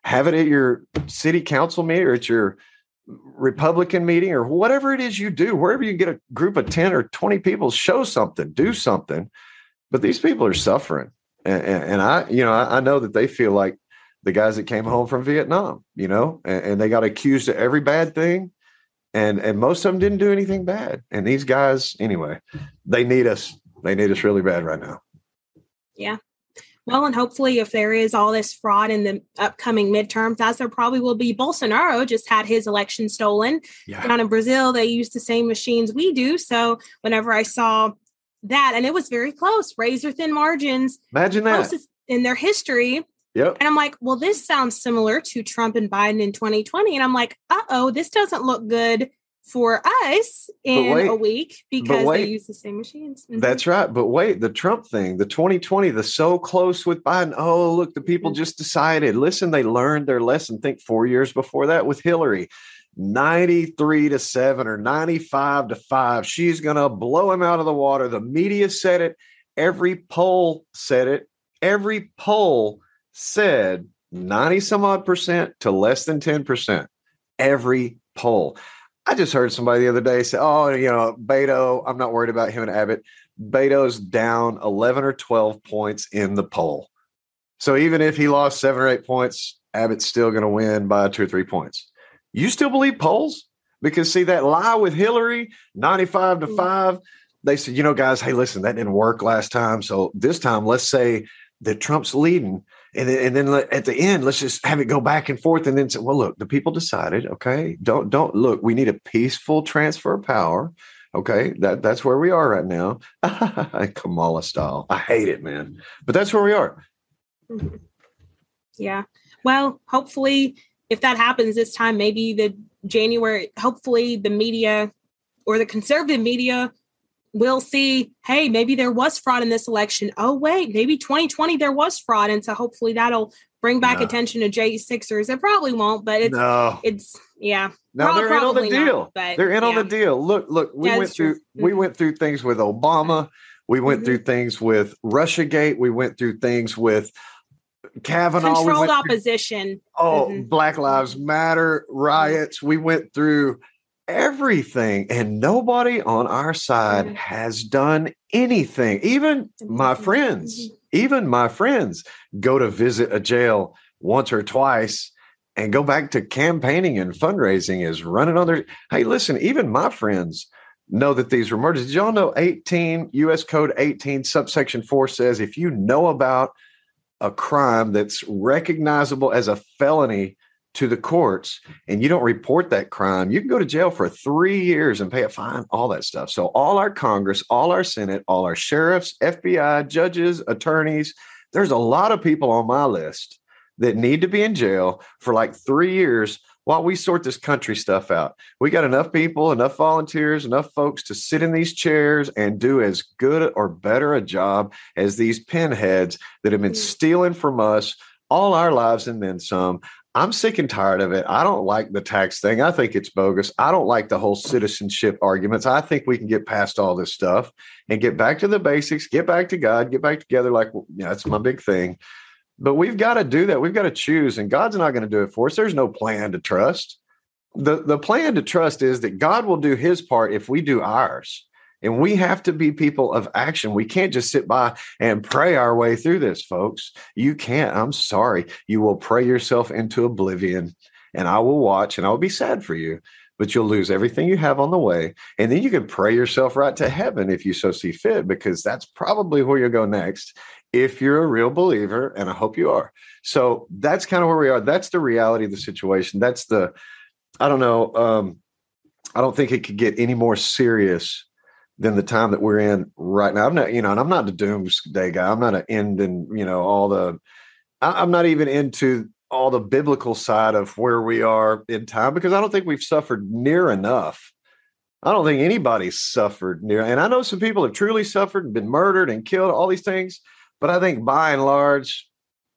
have it at your city council meeting or at your Republican meeting or whatever it is you do, wherever you get a group of ten or twenty people, show something, do something. But these people are suffering. And, and, and I, you know, I, I know that they feel like the guys that came home from Vietnam, you know, and, and they got accused of every bad thing. And, and most of them didn't do anything bad. And these guys, anyway, they need us. They need us really bad right now. Yeah. Well, and hopefully if there is all this fraud in the upcoming midterms, as there probably will be, Bolsonaro just had his election stolen. Yeah. Down in Brazil, they use the same machines we do. So whenever I saw that, and it was very close, razor thin margins. Imagine that. In their history. Yep. And I'm like, well, this sounds similar to Trump and Biden in twenty twenty. And I'm like, uh-oh, this doesn't look good for us in wait, a week because wait, they use the same machines. Mm-hmm. That's right. But wait, the Trump thing, the twenty twenty, the so close with Biden. Oh, look, the people mm-hmm. just decided. Listen, they learned their lesson. Think four years before that with Hillary, ninety-three to seven or ninety-five to five. She's going to blow him out of the water. The media said it. Every poll said it. Every poll said ninety some odd percent to less than ten percent. Every poll. I just heard somebody the other day say, oh, you know, Beto, I'm not worried about him and Abbott. Beto's down eleven or twelve points in the poll. So even if he lost seven or eight points, Abbott's still going to win by two or three points. You still believe polls? Because see that lie with Hillary, ninety-five to five, they said, you know, guys, hey, listen, that didn't work last time. So this time, let's say that Trump's leading. And then, and then at the end, let's just have it go back and forth and then say, well, look, the people decided, okay, don't, don't look, we need a peaceful transfer of power. Okay. That that's where we are right now. Kamala style. I hate it, man, but that's where we are. Mm-hmm. Yeah. Well, hopefully if that happens this time, maybe the January, hopefully the media or the conservative media we'll see, hey, maybe there was fraud in this election. Oh, wait, maybe twenty twenty there was fraud. And so hopefully that'll bring back no. attention to J Sixers. It probably won't, but it's, no. it's yeah. No, they're in on the deal. Not, but, they're in yeah. on the deal. Look, look, we yeah, went through, mm-hmm. we went through things with Obama. We went mm-hmm. through things with Russiagate. We went through things with Kavanaugh. Controlled we opposition. Through, oh, mm-hmm. Black Lives Matter riots. We went through everything, and nobody on our side mm-hmm. has done anything. Even my friends, mm-hmm. even my friends go to visit a jail once or twice and go back to campaigning and fundraising is running on their. Hey, listen, even my friends know that these were murders. Did y'all know eighteen U S Code eighteen subsection four says if you know about a crime that's recognizable as a felony to the courts and you don't report that crime, you can go to jail for three years and pay a fine, all that stuff. So all our Congress, all our Senate, all our sheriffs, F B I, judges, attorneys, there's a lot of people on my list that need to be in jail for like three years while we sort this country stuff out. We got enough people, enough volunteers, enough folks to sit in these chairs and do as good or better a job as these pinheads that have been stealing from us all our lives and then some. I'm sick and tired of it. I don't like the tax thing. I think it's bogus. I don't like the whole citizenship arguments. I think we can get past all this stuff and get back to the basics, get back to God, get back together. Like, you know, that's my big thing. But we've got to do that. We've got to choose, and God's not going to do it for us. There's no plan to trust. The, the plan to trust is that God will do his part if we do ours. And we have to be people of action. We can't just sit by and pray our way through this, folks. You can't. I'm sorry. You will pray yourself into oblivion, and I will watch, and I will be sad for you. But you'll lose everything you have on the way. And then you can pray yourself right to heaven if you so see fit, because that's probably where you'll go next if you're a real believer, and I hope you are. So that's kind of where we are. That's the reality of the situation. That's the, I don't know, um, I don't think it could get any more serious than the time that we're in right now. I'm not, you know, and I'm not the doomsday guy. I'm not an end and, you know, all the, I, I'm not even into all the biblical side of where we are in time, because I don't think we've suffered near enough. I don't think anybody's suffered near. And I know some people have truly suffered and been murdered and killed, all these things. But I think by and large,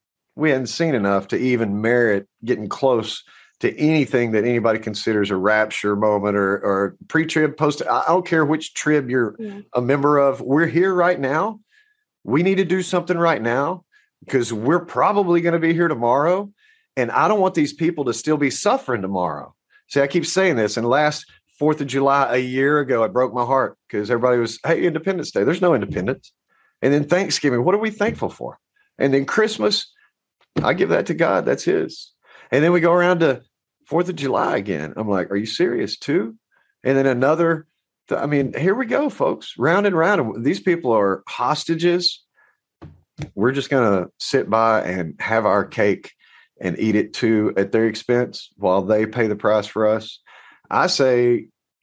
we hadn't seen enough to even merit getting close to anything that anybody considers a rapture moment or, or pre-trib, post. I don't care which trib you're yeah. a member of. We're here right now. We need to do something right now because we're probably going to be here tomorrow. And I don't want these people to still be suffering tomorrow. See, I keep saying this. And last fourth of July, a year ago, it broke my heart because everybody was, hey, Independence Day. There's no independence. And then Thanksgiving, what are we thankful for? And then Christmas, I give that to God. That's his. And then we go around to fourth of July again. I'm like, are you serious too? And then another, I mean, here we go, folks, round and round. These people are hostages. We're just going to sit by and have our cake and eat it too at their expense while they pay the price for us. I say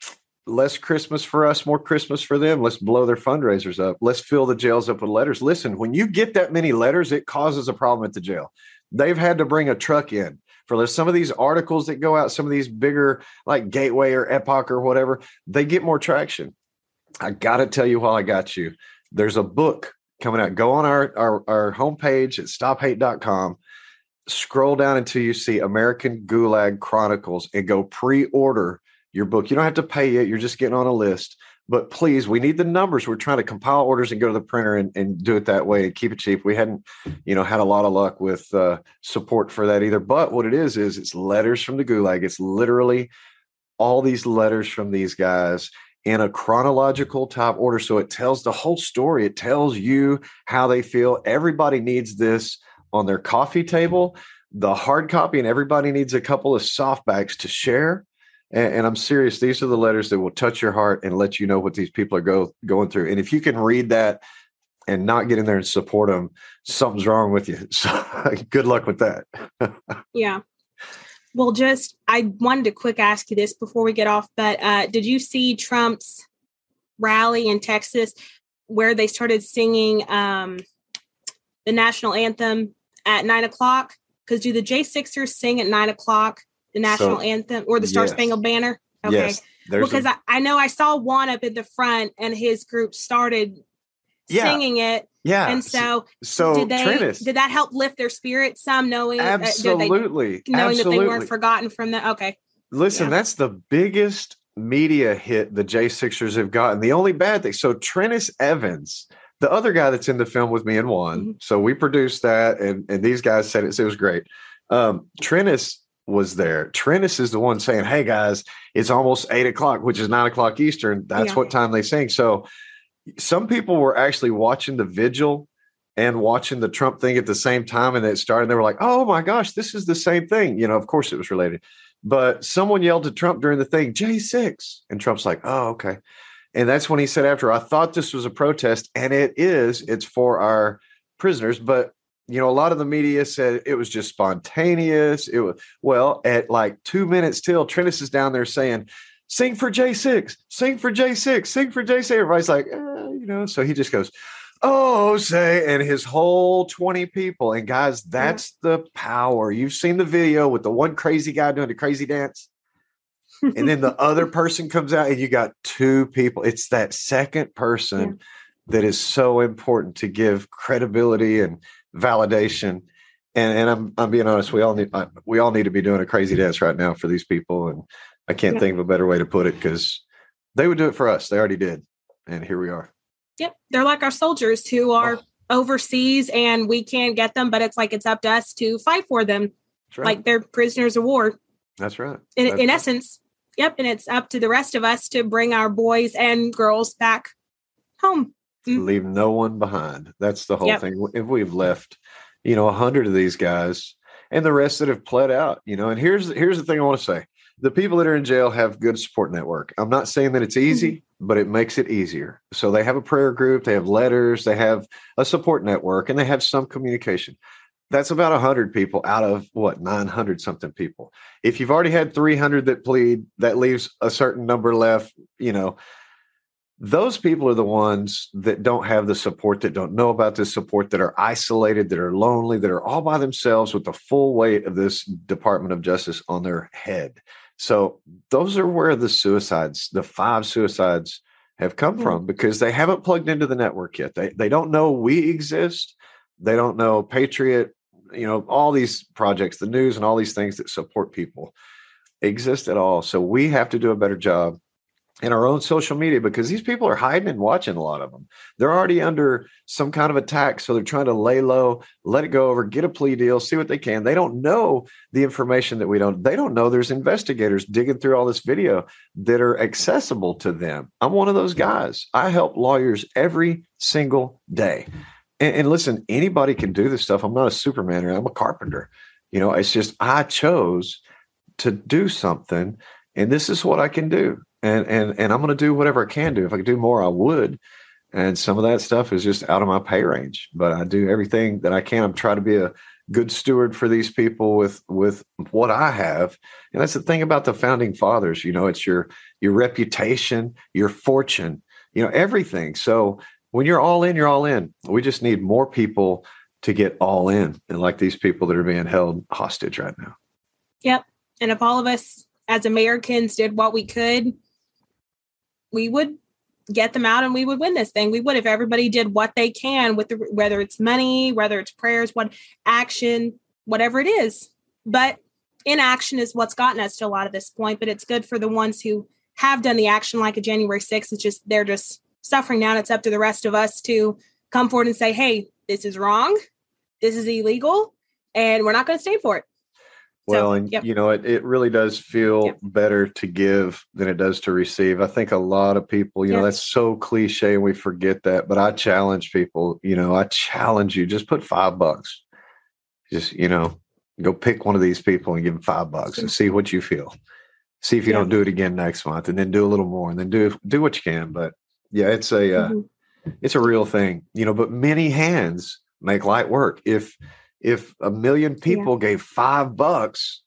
less Christmas for us, more Christmas for them. Let's blow their fundraisers up. Let's fill the jails up with letters. Listen, when you get that many letters, it causes a problem at the jail. They've had to bring a truck in for some of these articles that go out, some of these bigger like Gateway or Epoch or whatever, they get more traction. I got to tell you while I got you, there's a book coming out. Go on our, our, our homepage at stop hate dot com. Scroll down until you see American Gulag Chronicles and go pre-order your book. You don't have to pay it. You're just getting on a list. But please, we need the numbers. We're trying to compile orders and go to the printer and, and do it that way and keep it cheap. We hadn't, you know, had a lot of luck with uh, support for that either. But what it is, is it's letters from the Gulag. It's literally all these letters from these guys in a chronological type order. So it tells the whole story. It tells you how they feel. Everybody needs this on their coffee table, the hard copy, and everybody needs a couple of softbacks to share. And, and I'm serious. These are the letters that will touch your heart and let you know what these people are go, going through. And if you can read that and not get in there and support them, something's wrong with you. So good luck with that. Yeah. Well, just, I wanted to quick ask you this before we get off, but uh, did you see Trump's rally in Texas where they started singing um, the national anthem at nine o'clock? Because do the J Sixers sing at nine o'clock, the national so, anthem or the Star yes. Spangled Banner? Okay. Yes, because a- I, I know I saw one up at the front and his group started yeah. singing it. Yeah. And so, so did they, Trennis, did that help lift their spirits some knowing, absolutely, uh, they, knowing absolutely. that they weren't forgotten from that? Okay. Listen, yeah. that's the biggest media hit the J Sixers have gotten. The only bad thing. So Trennis Evans, the other guy that's in the film with me and won. Mm-hmm. So we produced that and, and these guys said it, so it was great. Um, Trennis was there. Trennis is the one saying, hey guys, it's almost eight o'clock, which is nine o'clock Eastern. That's yeah. what time they sing. So some people were actually watching the vigil and watching the Trump thing at the same time. And it started, and they were like, oh my gosh, this is the same thing. You know, of course it was related, but someone yelled to Trump during the thing, J six. And Trump's like, oh, okay. And that's when he said after, I thought this was a protest, and it is, it's for our prisoners. But, you know, a lot of the media said it was just spontaneous. It was, well, at like two minutes till, Trennis is down there saying, sing for J six, sing for J six, sing for J six. Everybody's like, eh, you know, so he just goes, oh, say, and his whole twenty people. And guys, that's yeah. the power. You've seen the video with the one crazy guy doing the crazy dance. And then the other person comes out and you got two people. It's that second person yeah. that is so important to give credibility and validation. And, and I'm I'm being honest, we all need I, we all need to be doing a crazy dance right now for these people. And I can't yeah. think of a better way to put it, because they would do it for us. They already did. And here we are. Yep. They're like our soldiers who are oh. overseas and we can't get them, but it's like it's up to us to fight for them. That's right. Like they're prisoners of war. That's right. In, That's in right. essence. Yep. And it's up to the rest of us to bring our boys and girls back home. Mm. Leave no one behind. That's the whole yep. thing. If we've left, you know, a hundred of these guys and the rest that have pled out, you know, and here's, here's the thing I want to say. The people that are in jail have good support network. I'm not saying that it's easy, mm-hmm. but it makes it easier. So they have a prayer group, they have letters, they have a support network, and they have some communication. That's about one hundred people out of, what, nine hundred something people. If you've already had three hundred that plead, that leaves a certain number left, you know, those people are the ones that don't have the support, that don't know about this support, that are isolated, that are lonely, that are all by themselves with the full weight of this Department of Justice on their head. So those are where the suicides, the five suicides have come from, because they haven't plugged into the network yet. They they don't know we exist. They don't know Patriot, you know, all these projects, the news and all these things that support people exist at all. So we have to do a better job in our own social media, because these people are hiding and watching. A lot of them, they're already under some kind of attack. So they're trying to lay low, let it go over, get a plea deal, see what they can. They don't know the information that we don't, they don't know there's investigators digging through all this video that are accessible to them. I'm one of those guys. I help lawyers every single day. And, and listen, anybody can do this stuff. I'm not a Superman or I'm a carpenter. You know, it's just, I chose to do something and this is what I can do. And, and, and I'm going to do whatever I can do. If I could do more, I would. And some of that stuff is just out of my pay range, but I do everything that I can. I'm trying to be a good steward for these people with, with what I have. And that's the thing about the founding fathers, you know, it's your, your reputation, your fortune, you know, everything. So when you're all in, you're all in. We just need more people to get all in. And like these people that are being held hostage right now. Yep. And if all of us as Americans did what we could, we would get them out and we would win this thing. We would, if everybody did what they can with the, whether it's money, whether it's prayers, what action, whatever it is. But inaction is what's gotten us to a lot of this point, but it's good for the ones who have done the action like a January sixth. It's just, they're just suffering now. And it's up to the rest of us to come forward and say, hey, this is wrong. This is illegal and we're not going to stand for it. Well, so, and yep. you know, it, it really does feel yep. better to give than it does to receive. I think a lot of people, you yep. know, that's so cliche and we forget that, but I challenge people, you know, I challenge you, just put five bucks, just, you know, go pick one of these people and give them five bucks and see what you feel. See if you yeah. don't do it again next month and then do a little more and then do, do what you can. But yeah, it's a, uh, mm-hmm. it's a real thing, you know, but many hands make light work. If, If a million people yeah. gave five bucks,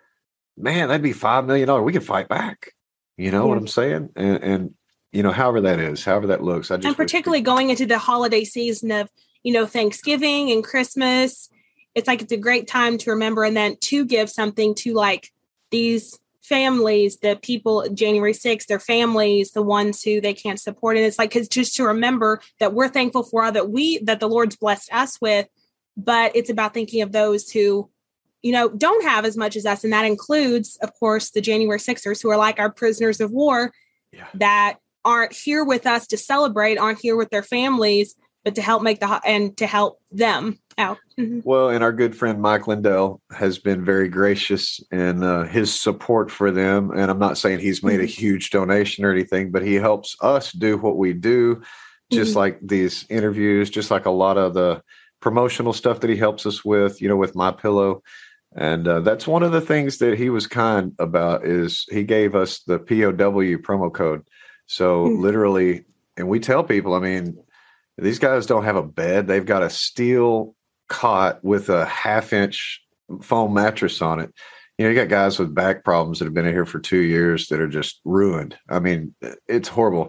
man, that'd be five million dollars. We could fight back. You know yeah. what I'm saying? And, and, you know, however that is, however that looks. I just and particularly people- going into the holiday season of, you know, Thanksgiving and Christmas, it's like it's a great time to remember and then to give something to like these families, the people January sixth, their families, the ones who they can't support. And it's like, it's just to remember that we're thankful for all that we, that the Lord's blessed us with. But it's about thinking of those who, you know, don't have as much as us. And that includes, of course, the January sixers who are like our prisoners of war yeah. that aren't here with us to celebrate, aren't here with their families, but to help make the, and to help them out. Mm-hmm. Well, and our good friend, Mike Lindell, has been very gracious in uh, his support for them. And I'm not saying he's made mm-hmm. a huge donation or anything, but he helps us do what we do, just mm-hmm. like these interviews, just like a lot of the promotional stuff that he helps us with, you know, with MyPillow. And uh, that's one of the things that he was kind about is he gave us the P O W promo code. So mm-hmm. literally, and we tell people, I mean, these guys don't have a bed. They've got a steel cot with a half inch foam mattress on it. You know, you got guys with back problems that have been in here for two years that are just ruined. I mean, it's horrible,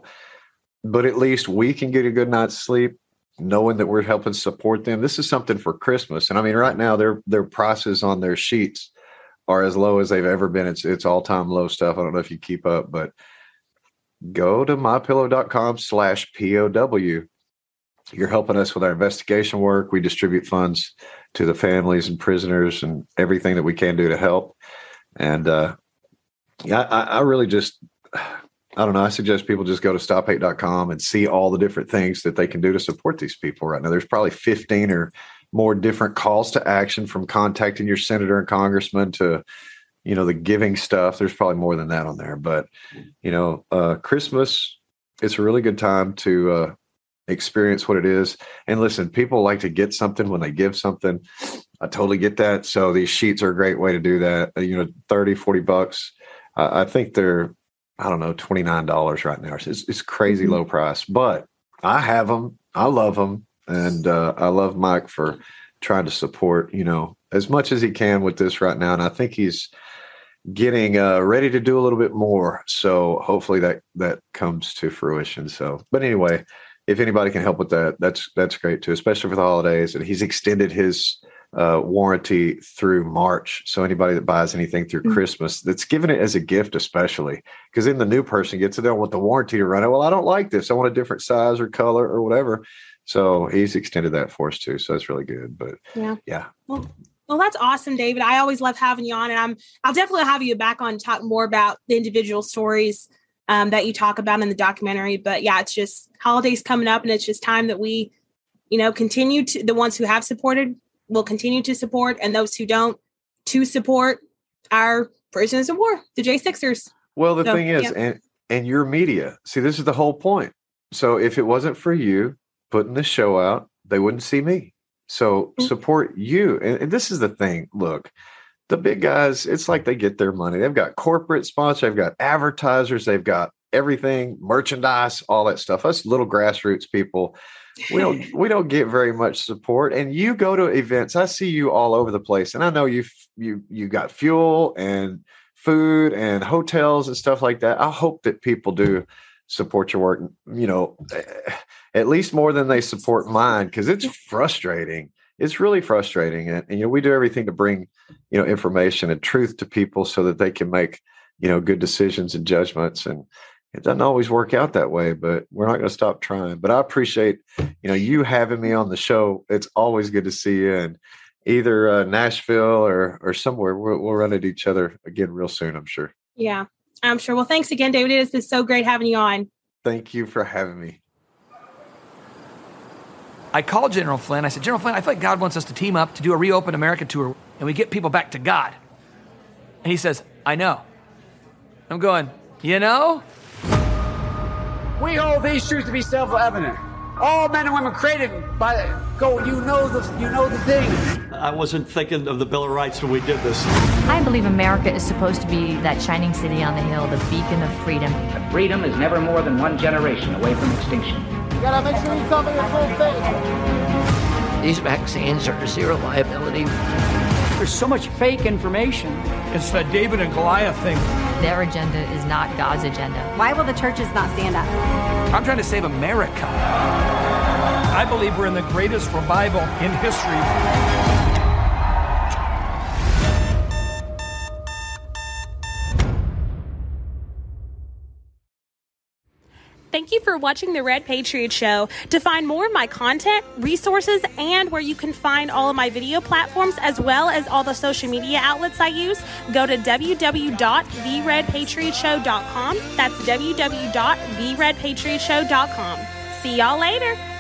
but at least we can get a good night's sleep, knowing that we're helping support them. This is something for Christmas. And I mean, right now their, their prices on their sheets are as low as they've ever been. It's, it's all time low stuff. I don't know if you keep up, but go to mypillow.com slash POW. You're helping us with our investigation work. We distribute funds to the families and prisoners and everything that we can do to help. And uh, yeah, I, I really just, I don't know. I suggest people just go to stop hate dot com and see all the different things that they can do to support these people right now. There's probably fifteen or more different calls to action, from contacting your senator and congressman to, you know, the giving stuff. There's probably more than that on there. But, you know, uh, Christmas, it's a really good time to uh, experience what it is. And listen, people like to get something when they give something. I totally get that. So these sheets are a great way to do that. Uh, you know, thirty, forty bucks. Uh, I think they're, I don't know, twenty-nine dollars right now. It's, it's crazy mm-hmm. low price, but I have them. I love them. And uh, I love Mike for trying to support, you know, as much as he can with this right now. And I think he's getting uh, ready to do a little bit more. So hopefully that, that comes to fruition. So, but anyway, if anybody can help with that, that's, that's great too, especially for the holidays. And he's extended his Uh, warranty through March. So anybody that buys anything through mm-hmm. Christmas, that's given it as a gift, especially because then the new person gets it. They don't want the warranty to run it. Well, I don't like this. I want a different size or color or whatever. So he's extended that for us too. So that's really good. But yeah, yeah. Well, well, that's awesome, David. I always love having you on, and I'm I'll definitely have you back on to talk more about the individual stories um, that you talk about in the documentary. But yeah, it's just holidays coming up, and it's just time that we, you know, continue to, the ones who have supported will continue to support, and those who don't, to support our prisoners of war, the J sixers. Well, the So, thing is, yeah. and, and your media, see, this is the whole point. So if it wasn't for you putting this show out, they wouldn't see me. So Mm-hmm. support you. And, and this is the thing. Look, the big guys, it's like they get their money. They've got corporate sponsors, they've got advertisers, they've got everything, merchandise, all that stuff. Us little grassroots people, we don't we don't get very much support. And you go to events, I see you all over the place, and I know you you you got fuel and food and hotels and stuff like that. I hope that people do support your work, you know, at least more than they support mine, because it's frustrating. It's really frustrating. And, and, you know, we do everything to bring, you know, information and truth to people so that they can make, you know, good decisions and judgments. And it doesn't always work out that way, but we're not going to stop trying. But I appreciate, you know, you having me on the show. It's always good to see you. And either uh, Nashville or or somewhere, we'll, we'll run into each other again real soon, I'm sure. Yeah, I'm sure. Well, thanks again, David. It has been so great having you on. Thank you for having me. I called General Flynn. I said, General Flynn, I feel like God wants us to team up to do a Reopen America tour, and we get people back to God. And he says, I know. I'm going, you know? We hold these truths to be self-evident. All men and women created by the, go, you know the, you know the thing. I wasn't thinking of the Bill of Rights when we did this. I believe America is supposed to be that shining city on the hill, the beacon of freedom. But freedom is never more than one generation away from extinction. You gotta make sure you cover your full face. These vaccines are zero liability. There's so much fake information. It's the David and Goliath thing. Their agenda is not God's agenda. Why will the churches not stand up? I'm trying to save America. I believe we're in the greatest revival in history. Thank you for watching The Red Patriot Show. To find more of my content, resources, and where you can find all of my video platforms, as well as all the social media outlets I use, go to w w w dot the red patriot show dot com. That's w w w dot the red patriot show dot com. See y'all later.